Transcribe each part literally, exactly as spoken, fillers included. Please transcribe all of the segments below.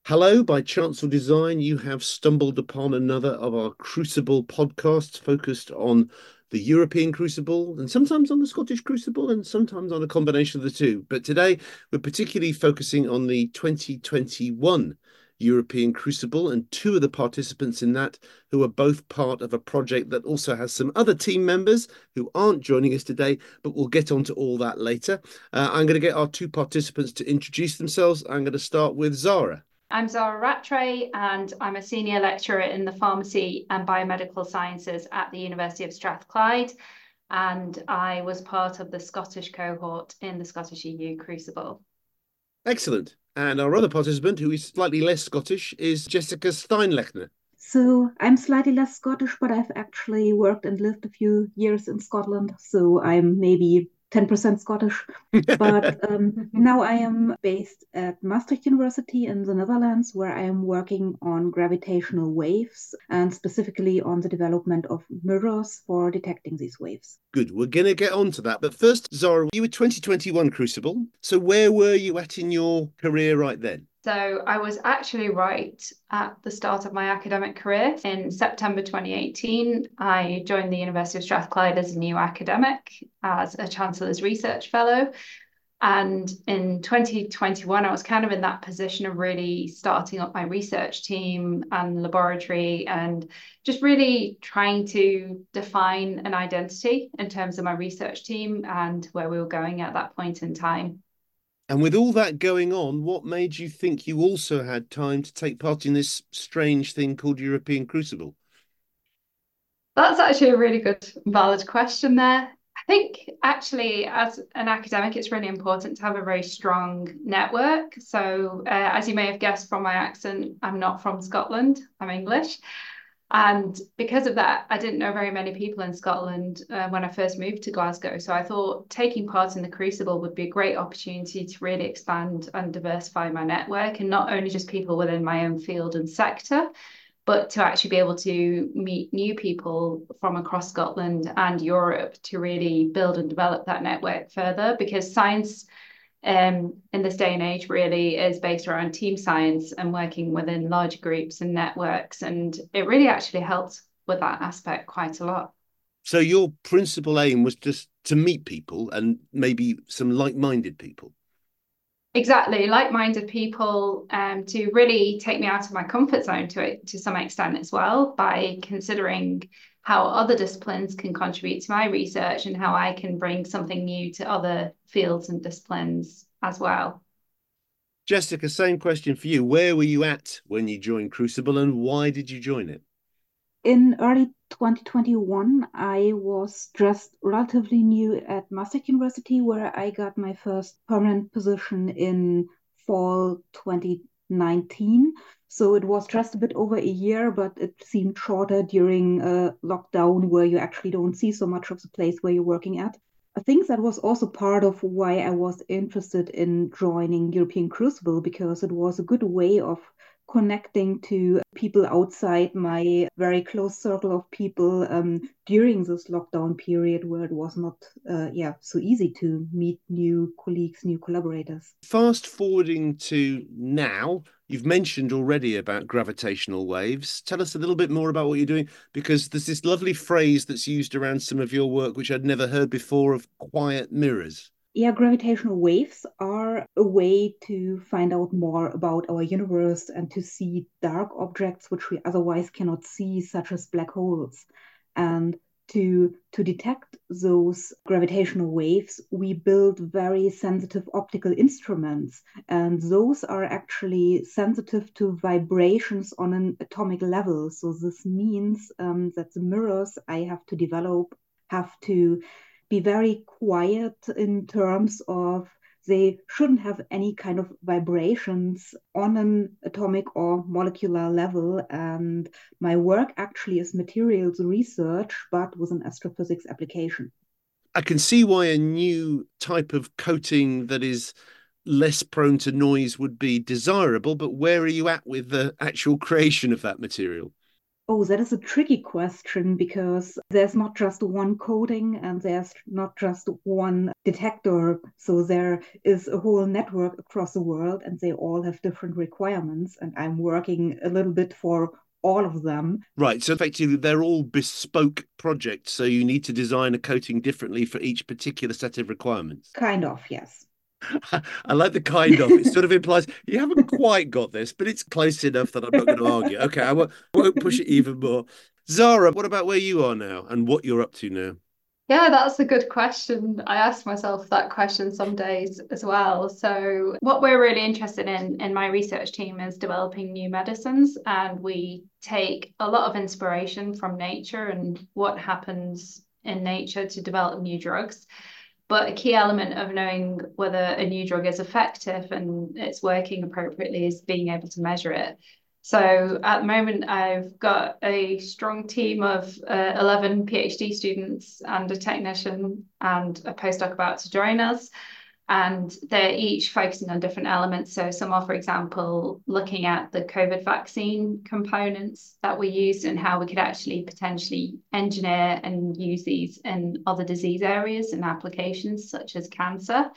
Hello, by chance or design, you have stumbled upon another of our Crucible podcasts focused on the European Crucible and sometimes on the Scottish Crucible and sometimes on a combination of the two. But today we're particularly focusing on the twenty twenty-one European Crucible and two of the participants in that who are both part of a project that also has some other team members who aren't joining us today, but we'll get onto all that later. Uh, I'm going to get our two participants to introduce themselves. I'm going to start with Zara. I'm Zara Rattray, and I'm a senior lecturer in the pharmacy and biomedical sciences at the University of Strathclyde. And I was part of the Scottish cohort in the Scottish E U Crucible. Excellent. And our other participant, who is slightly less Scottish, is Jessica Steinlechner. So I'm slightly less Scottish, but I've actually worked and lived a few years in Scotland. So I'm maybe ten percent Scottish. But um, now I am based at Maastricht University in the Netherlands, where I am working on gravitational waves and specifically on the development of mirrors for detecting these waves. Good. We're going to get on to that. But first, Zara, you were twenty twenty-one Crucible. So where were you at in your career right then? So I was actually right at the start of my academic career. In September twenty eighteen, I joined the University of Strathclyde as a new academic, as a Chancellor's Research Fellow. And in twenty twenty-one, I was kind of in that position of really starting up my research team and laboratory and just really trying to define an identity in terms of my research team and where we were going at that point in time. And with all that going on, what made you think you also had time to take part in this strange thing called European Crucible? That's actually a really good, valid question there. I think actually, as an academic, it's really important to have a very strong network. So, uh, as you may have guessed from my accent, I'm not from Scotland, I'm English. And because of that, I didn't know very many people in Scotland uh, when I first moved to Glasgow. So I thought taking part in the Crucible would be a great opportunity to really expand and diversify my network, and not only just people within my own field and sector, but to actually be able to meet new people from across Scotland and Europe to really build and develop that network further. Because science um, in this day and age really is based around team science and working within large groups and networks. And it really actually helped with that aspect quite a lot. So your principal aim was just to meet people and maybe some like-minded people. Exactly, like-minded people, um, to really take me out of my comfort zone to it to some extent as well, by considering how other disciplines can contribute to my research and how I can bring something new to other fields and disciplines as well. Jessica, same question for you. Where were you at when you joined Crucible and why did you join it? In early twenty twenty-one, I was just relatively new at Maastricht University, where I got my first permanent position in fall twenty nineteen. So it was just a bit over a year, but it seemed shorter during a lockdown where you actually don't see so much of the place where you're working at. I think that was also part of why I was interested in joining European Crucible, because it was a good way of connecting to people outside my very close circle of people um, during this lockdown period where it was not uh, yeah so easy to meet new colleagues, new collaborators. Fast forwarding to now, you've mentioned already about gravitational waves. Tell us a little bit more about what you're doing, because there's this lovely phrase that's used around some of your work, which I'd never heard before, of quiet mirrors. Yeah, gravitational waves are a way to find out more about our universe and to see dark objects which we otherwise cannot see, such as black holes. And to, to detect those gravitational waves, we build very sensitive optical instruments. And those are actually sensitive to vibrations on an atomic level. So this means um, that the mirrors I have to develop have to be very quiet in terms of they shouldn't have any kind of vibrations on an atomic or molecular level. And my work actually is materials research, but with an astrophysics application. I can see why a new type of coating that is less prone to noise would be desirable, but where are you at with the actual creation of that material? Oh, that is a tricky question because there's not just one coding and there's not just one detector. So there is a whole network across the world and they all have different requirements. And I'm working a little bit for all of them. Right. So effectively, they're all bespoke projects. So you need to design a coating differently for each particular set of requirements. Kind of, yes. I like the kind of. It sort of implies you haven't quite got this, but it's close enough that I'm not going to argue. Okay, I won't, won't push it even more. Zara, what about where you are now and what you're up to now? Yeah, that's a good question. I asked myself that question some days as well. So, what we're really interested in in my research team is developing new medicines, and we take a lot of inspiration from nature and what happens in nature to develop new drugs. But a key element of knowing whether a new drug is effective and it's working appropriately is being able to measure it. So at the moment, I've got a strong team of uh, eleven PhD students and a technician and a postdoc about to join us. And they're each focusing on different elements. So some are, for example, looking at the COVID vaccine components that we used and how we could actually potentially engineer and use these in other disease areas and applications such as cancer.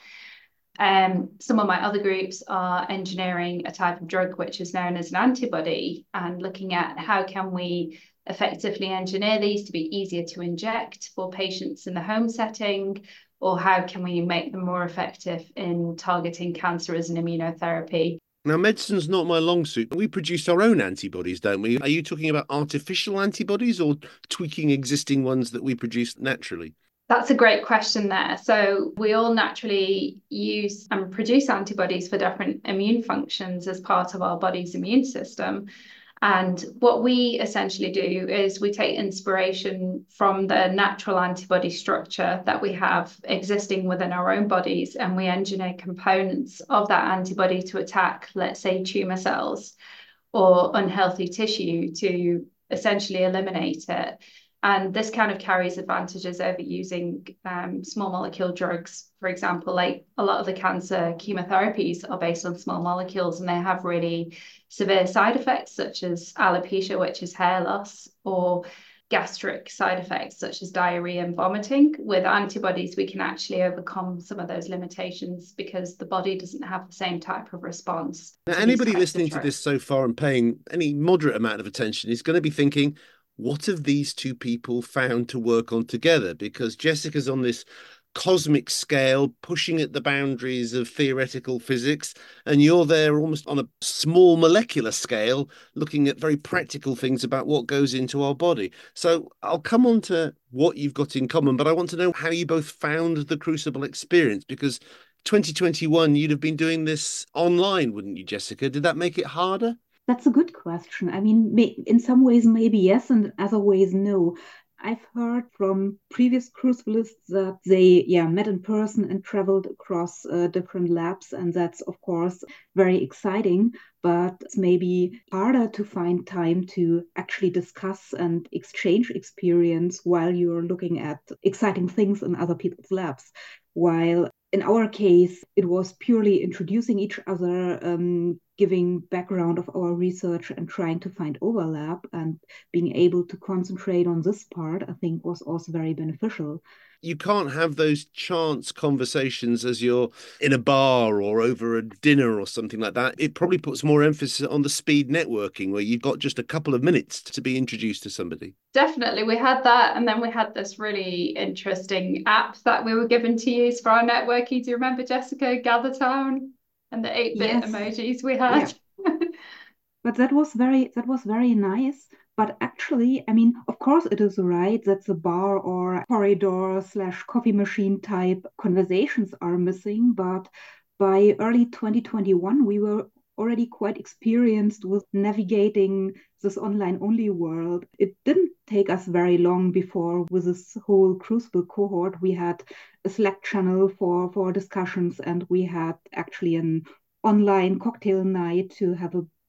Um, some of my other groups are engineering a type of drug which is known as an antibody and looking at how can we effectively engineer these to be easier to inject for patients in the home setting, or how can we make them more effective in targeting cancer as an immunotherapy. Now, medicine's not my long suit. We produce our own antibodies, don't we? Are you talking about artificial antibodies or tweaking existing ones that we produce naturally? That's a great question there. So we all naturally use and produce antibodies for different immune functions as part of our body's immune system. And what we essentially do is we take inspiration from the natural antibody structure that we have existing within our own bodies, and we engineer components of that antibody to attack, let's say, tumor cells or unhealthy tissue to essentially eliminate it. And this kind of carries advantages over using um, small molecule drugs. For example, like a lot of the cancer chemotherapies are based on small molecules and they have really severe side effects, such as alopecia, which is hair loss, or gastric side effects, such as diarrhea and vomiting. With antibodies, we can actually overcome some of those limitations because the body doesn't have the same type of response. Now, anybody listening to this so far and paying any moderate amount of attention is going to be thinking, what have these two people found to work on together? Because Jessica's on this cosmic scale, pushing at the boundaries of theoretical physics, and you're there almost on a small molecular scale, looking at very practical things about what goes into our body. So I'll come on to what you've got in common, but I want to know how you both found the Crucible experience, because twenty twenty-one, you'd have been doing this online, wouldn't you, Jessica? Did that make it harder? That's a good question. I mean, in some ways, maybe yes, and in other ways, no. I've heard from previous crucibilists that they, yeah, met in person and traveled across uh, different labs, and that's, of course, very exciting, but it's maybe harder to find time to actually discuss and exchange experience while you're looking at exciting things in other people's labs. While in our case, it was purely introducing each other, um, giving background of our research and trying to find overlap, and being able to concentrate on this part, I think, was also very beneficial. You can't have those chance conversations as you're in a bar or over a dinner or something like that. It probably puts more emphasis on the speed networking, where you've got just a couple of minutes to be introduced to somebody. Definitely. We had that. And then we had this really interesting app that we were given to use for our networking. Do you remember, Jessica, GatherTown and the eight-bit yes. emojis we had? Yeah. But that was very, that was very nice. But actually, I mean, of course it is right that the bar or corridor slash coffee machine type conversations are missing. But by early twenty twenty-one, we were already quite experienced with navigating this online only world. It didn't take us very long before, with this whole Crucible cohort, we had a Slack channel for, for discussions, and we had actually an online cocktail night to have a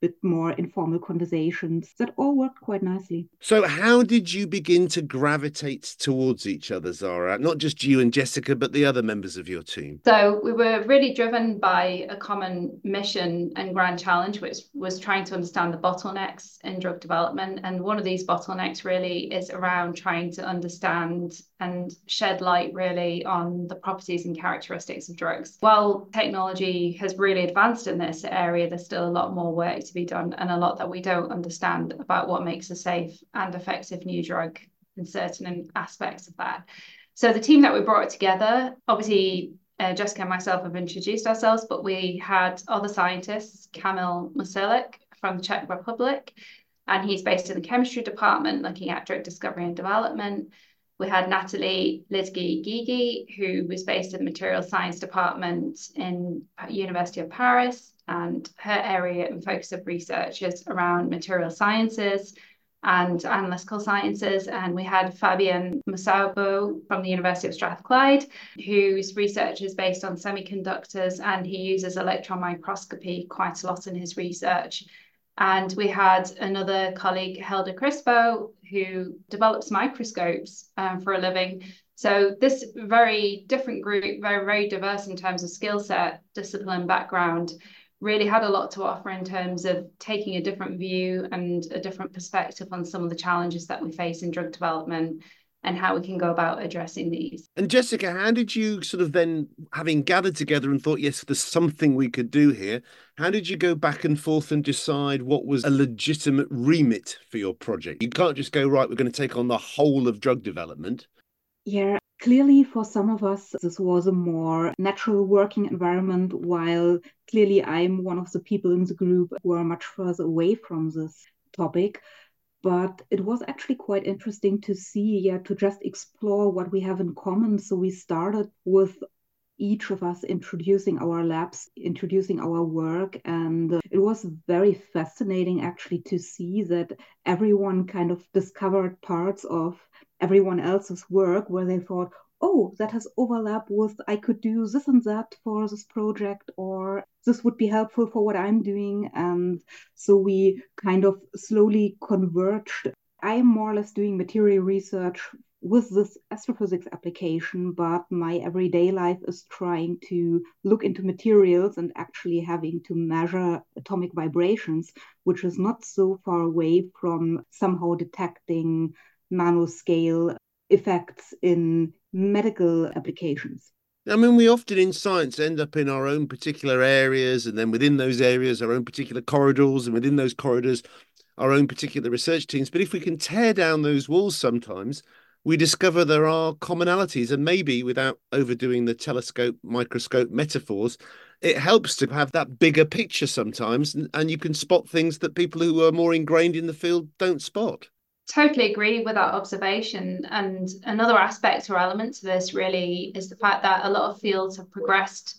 bit more informal conversations that all worked quite nicely. So how did you begin to gravitate towards each other, Zara? Not just you and Jessica, but the other members of your team. So we were really driven by a common mission and grand challenge, which was trying to understand the bottlenecks in drug development. And one of these bottlenecks really is around trying to understand and shed light really on the properties and characteristics of drugs. While technology has really advanced in this area, there's still a lot more work to be done and a lot that we don't understand about what makes a safe and effective new drug and certain aspects of that. So the team that we brought together, obviously, uh, Jessica and myself have introduced ourselves, but we had other scientists, Kamil Musilek from the Czech Republic, and he's based in the chemistry department looking at drug discovery and development. We had Natalie Lizgi-Gigi, who was based in the material science department in University of Paris, and her area and focus of research is around material sciences and analytical sciences. And we had Fabian Musaubo from the University of Strathclyde, whose research is based on semiconductors, and he uses electron microscopy quite a lot in his research. And we had another colleague, Helder Crispo, who develops microscopes um, for a living. So this very different group, very, very diverse in terms of skill set, discipline, background, really had a lot to offer in terms of taking a different view and a different perspective on some of the challenges that we face in drug development and how we can go about addressing these. And Jessica, how did you sort of then, having gathered together and thought, yes, there's something we could do here, how did you go back and forth and decide what was a legitimate remit for your project? You can't just go, right, we're going to take on the whole of drug development. Yeah, clearly for some of us, this was a more natural working environment, while clearly I'm one of the people in the group who are much further away from this topic. But it was actually quite interesting to see, yeah, to just explore what we have in common. So we started with each of us introducing our labs, introducing our work. And uh, it was very fascinating actually to see that everyone kind of discovered parts of everyone else's work where they thought, oh, that has overlap with, I could do this and that for this project, or this would be helpful for what I'm doing. And so we kind of slowly converged. I am more or less doing material research with this astrophysics application, but my everyday life is trying to look into materials and actually having to measure atomic vibrations, which is not so far away from somehow detecting nanoscale effects in medical applications. I mean, we often in science end up in our own particular areas, and then within those areas, our own particular corridors, and within those corridors, our own particular research teams. But if we can tear down those walls sometimes, we discover there are commonalities, and maybe without overdoing the telescope, microscope metaphors, it helps to have that bigger picture sometimes, and, and you can spot things that people who are more ingrained in the field don't spot. Totally agree with that observation. And another aspect or element to this really is the fact that a lot of fields have progressed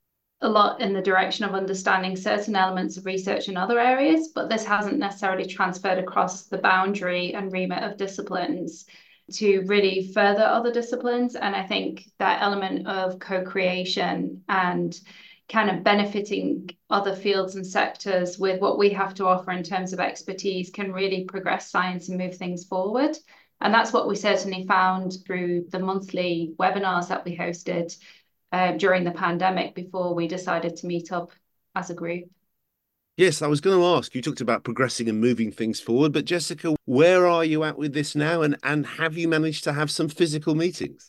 a lot in the direction of understanding certain elements of research in other areas, but this hasn't necessarily transferred across the boundary and remit of disciplines to really further other disciplines. And I think that element of co-creation and kind of benefiting other fields and sectors with what we have to offer in terms of expertise can really progress science and move things forward. And that's what we certainly found through the monthly webinars that we hosted uh, during the pandemic before we decided to meet up as a group. Yes, I was going to ask, you talked about progressing and moving things forward, but Jessica, where are you at with this now? And, and have you managed to have some physical meetings?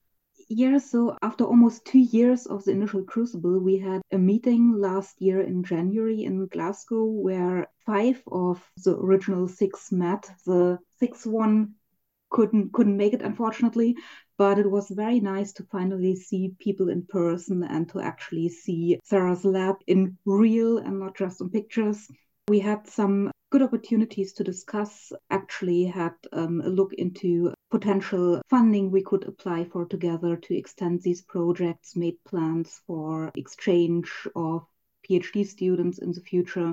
Yeah, so after almost two years of the initial Crucible, we had a meeting last year in January in Glasgow where five of the original six met. The sixth one couldn't couldn't make it, unfortunately, but it was very nice to finally see people in person and to actually see Sarah's lab in real and not just on pictures. We had some good opportunities to discuss, actually had um, a look into potential funding we could apply for together to extend these projects, made plans for exchange of PhD students in the future.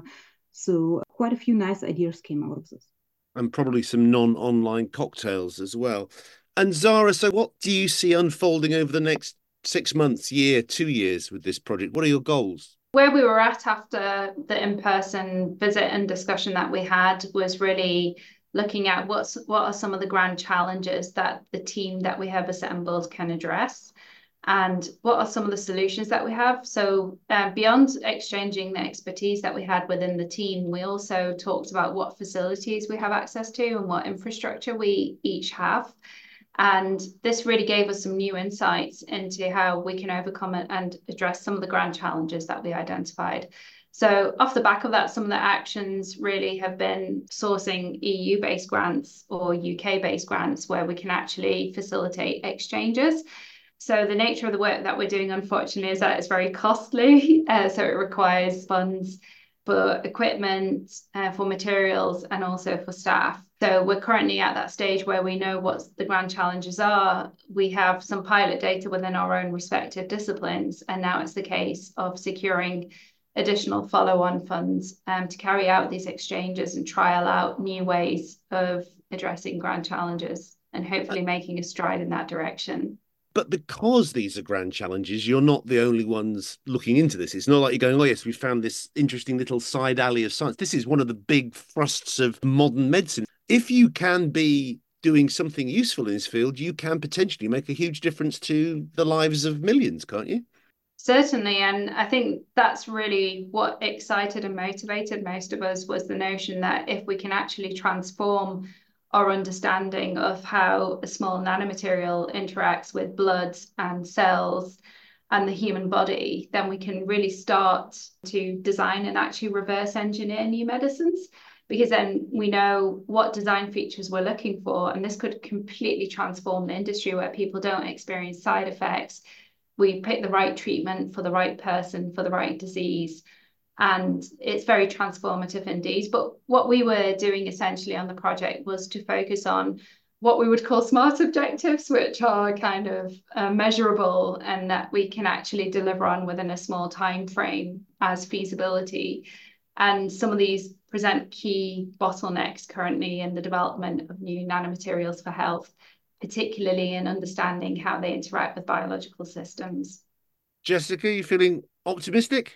So quite a few nice ideas came out of this. And probably some non-online cocktails as well. And Zara, so what do you see unfolding over the next six months, year, two years with this project? What are your goals? Where we were at after the in-person visit and discussion that we had was really looking at what's what are some of the grand challenges that the team that we have assembled can address, and what are some of the solutions that we have. So uh, beyond exchanging the expertise that we had within the team, we also talked about what facilities we have access to and what infrastructure we each have. And this really gave us some new insights into how we can overcome it and address some of the grand challenges that we identified. So off the back of that, some of the actions really have been sourcing E U-based grants or U K-based grants where we can actually facilitate exchanges. So the nature of the work that we're doing, unfortunately, is that it's very costly. Uh, so it requires funds for equipment, uh, for materials, and also for staff. So we're currently at that stage where we know what the grand challenges are. We have some pilot data within our own respective disciplines, and now it's the case of securing additional follow-on funds um, to carry out these exchanges and trial out new ways of addressing grand challenges and hopefully making a stride in that direction. But because these are grand challenges, you're not the only ones looking into this. It's not like you're going, oh, yes, we found this interesting little side alley of science. This is one of the big thrusts of modern medicine. If you can be doing something useful in this field, you can potentially make a huge difference to the lives of millions, can't you? Certainly. And I think that's really what excited and motivated most of us, was the notion that if we can actually transform our understanding of how a small nanomaterial interacts with blood and cells and the human body, then we can really start to design and actually reverse engineer new medicines, because then we know what design features we're looking for. And this could completely transform the industry where people don't experience side effects. We pick the right treatment for the right person, for the right disease. And it's very transformative indeed. But what we were doing essentially on the project was to focus on what we would call smart objectives, which are kind of uh, measurable and that we can actually deliver on within a small time frame as feasibility. And some of these present key bottlenecks currently in the development of new nanomaterials for health, particularly in understanding how they interact with biological systems. Jessica, you feeling optimistic?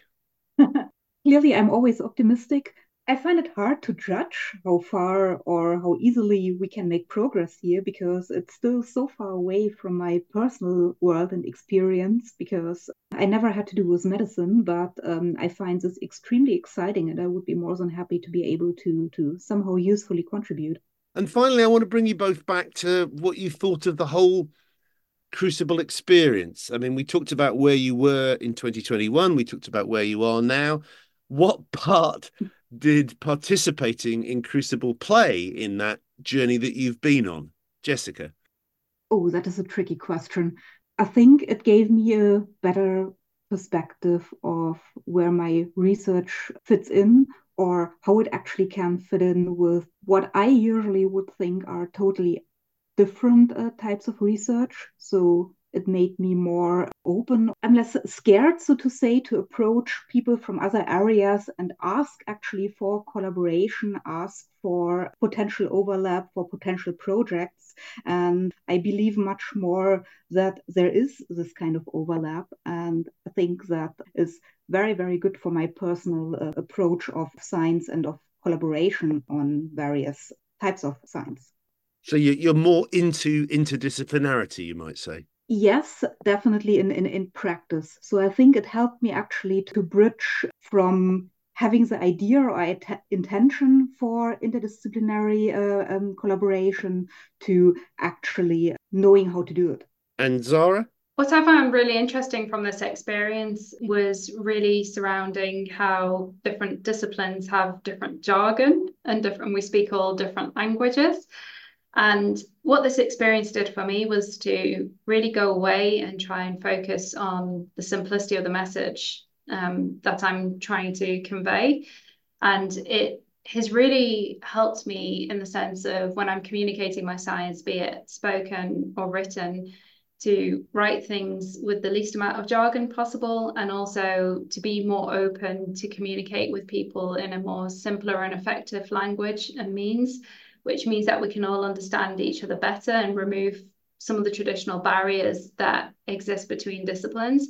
Clearly, I'm always optimistic. I find it hard to judge how far or how easily we can make progress here, because it's still so far away from my personal world and experience, because I never had to do with medicine, but um, I find this extremely exciting, and I would be more than happy to be able to, to somehow usefully contribute. And finally, I want to bring you both back to what you thought of the whole Crucible experience. I mean, we talked about where you were in twenty twenty-one. We talked about where you are now. What part did participating in Crucible play in that journey that you've been on, Jessica? Oh, that is a tricky question. I think it gave me a better perspective of where my research fits in, or how it actually can fit in with what I usually would think are totally different uh, types of research. So it made me more open. I'm less scared, so to say, to approach people from other areas and ask actually for collaboration, ask for potential overlap, for potential projects. And I believe much more that there is this kind of overlap. And I think that is very, very good for my personal uh, approach of science and of collaboration on various types of science. So you're more into interdisciplinarity, you might say. Yes, definitely in, in, in practice. So I think it helped me actually to bridge from having the idea or at- intention for interdisciplinary uh, um, collaboration to actually knowing how to do it. And Zara? What I found really interesting from this experience was really surrounding how different disciplines have different jargon and different, we speak all different languages. And what this experience did for me was to really go away and try and focus on the simplicity of the message um, that I'm trying to convey. And it has really helped me in the sense of when I'm communicating my science, be it spoken or written, to write things with the least amount of jargon possible, and also to be more open to communicate with people in a more simpler and effective language and means, which means that we can all understand each other better and remove some of the traditional barriers that exist between disciplines.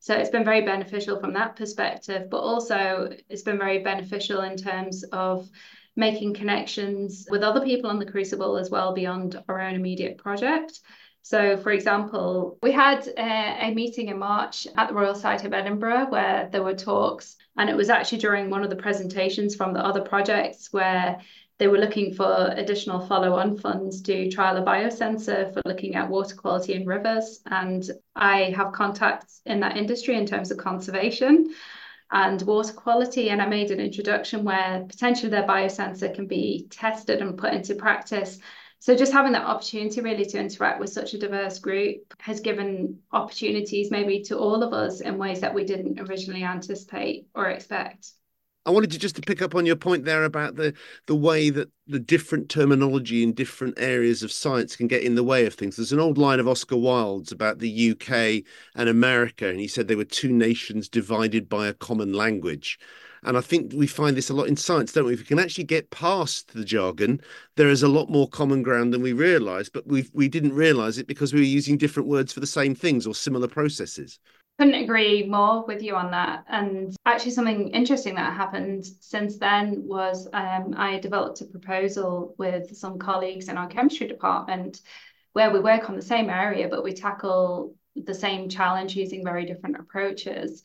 So it's been very beneficial from that perspective, but also it's been very beneficial in terms of making connections with other people on the Crucible as well beyond our own immediate project. So, for example, we had a, a meeting in March at the Royal Society of Edinburgh where there were talks, and it was actually during one of the presentations from the other projects where they were looking for additional follow-on funds to trial a biosensor for looking at water quality in rivers. And I have contacts in that industry in terms of conservation and water quality. And I made an introduction where potentially their biosensor can be tested and put into practice. So just having that opportunity really to interact with such a diverse group has given opportunities maybe to all of us in ways that we didn't originally anticipate or expect. I wanted to just to pick up on your point there about the the way that the different terminology in different areas of science can get in the way of things. There's an old line of Oscar Wilde's about the U K and America, and he said they were two nations divided by a common language. And I think we find this a lot in science, don't we? If we can actually get past the jargon, there is a lot more common ground than we realise, but we we didn't realise it because we were using different words for the same things or similar processes. Couldn't agree more with you on that. And actually something interesting that happened since then was um, I developed a proposal with some colleagues in our chemistry department where we work on the same area, but we tackle the same challenge using very different approaches.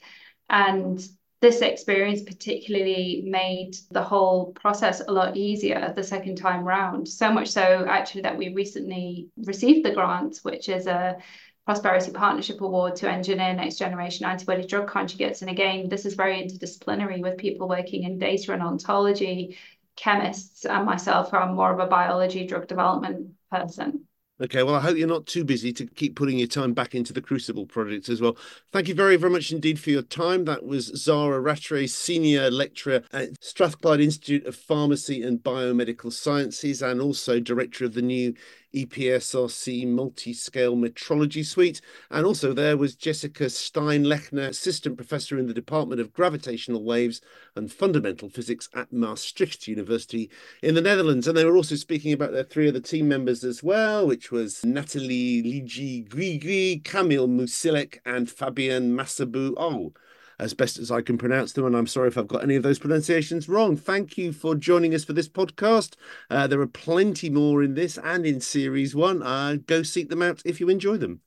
And this experience particularly made the whole process a lot easier the second time round. So much so actually that we recently received the grant, which is a Prosperity Partnership Award to engineer next generation antibody drug conjugates. And again, this is very interdisciplinary with people working in data and ontology, chemists, and myself, who are more of a biology drug development person. Okay, well, I hope you're not too busy to keep putting your time back into the Crucible project as well. Thank you very, very much indeed for your time. That was Zara Rattray, Senior Lecturer at Strathclyde Institute of Pharmacy and Biomedical Sciences, and also Director of the new E P S R C Multi-Scale Metrology Suite. And also there was Jessica Stein-Lechner, Assistant Professor in the Department of Gravitational Waves and Fundamental Physics at Maastricht University in the Netherlands. And they were also speaking about their three other team members as well, which was Nathalie Ligi-Grigri, Kamil Musilek, and Fabien Massabu. Oh, as best as I can pronounce them, and I'm sorry if I've got any of those pronunciations wrong. Thank you for joining us for this podcast. Uh, there are plenty more in this and in series one. Uh, go seek them out if you enjoy them.